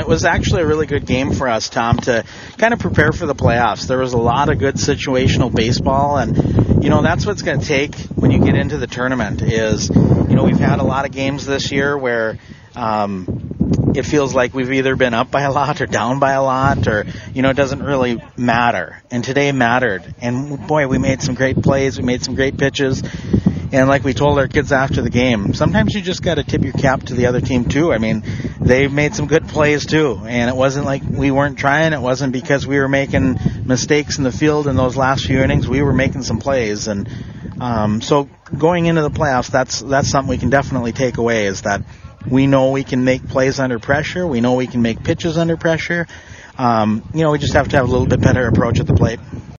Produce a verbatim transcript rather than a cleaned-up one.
it was actually a really good game for us, Tom, to kind of prepare for the playoffs. There was a lot of good situational baseball, and, you know, that's what's going to take when you get into the tournament is, you know, we've had a lot of games this year where um, it feels like we've either been up by a lot or down by a lot, or, you know, it doesn't really matter. And today mattered. And, boy, we made some great plays. We made some great pitches. And like we told our kids after the game, sometimes you just got to tip your cap to the other team, too. I mean, they made some good plays, too. And it wasn't like we weren't trying. It wasn't because we were making mistakes in the field in those last few innings. We were making some plays. And um, so going into the playoffs, that's that's something we can definitely take away, is that we know we can make plays under pressure. We know we can make pitches under pressure. Um, you know, we just have to have a little bit better approach at the plate.